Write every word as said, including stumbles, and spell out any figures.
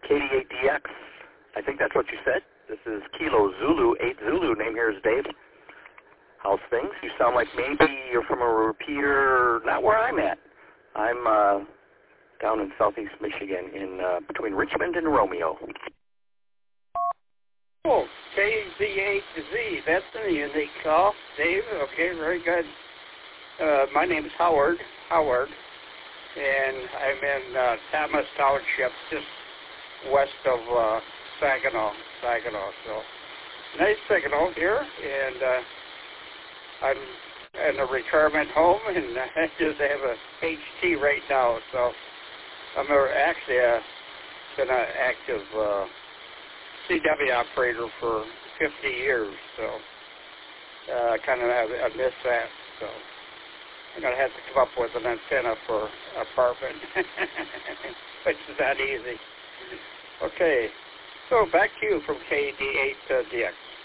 K D eight D X. I think that's what you said. This is Kilo Zulu, eight Zulu. Name here is Dave. How's things? You sound like maybe you're from a repeater, not where I'm at. I'm uh, down in southeast Michigan, in uh, between Richmond and Romeo. Oh, K Z eight Z. That's a unique call, Dave. Okay, very good. Uh, my name is Howard. Howard. And I'm in uh, Thomas Township, just west of uh, Saginaw, Saginaw. So nice signal here, and uh, I'm in a retirement home, and I just have a H T right now. So I'm a, actually a, been an active uh, C W operator for fifty years. So uh, I kind of I miss that. So I'm going to have to come up with an antenna for apartment, which is not easy. Okay, so back to you from K D eight D X.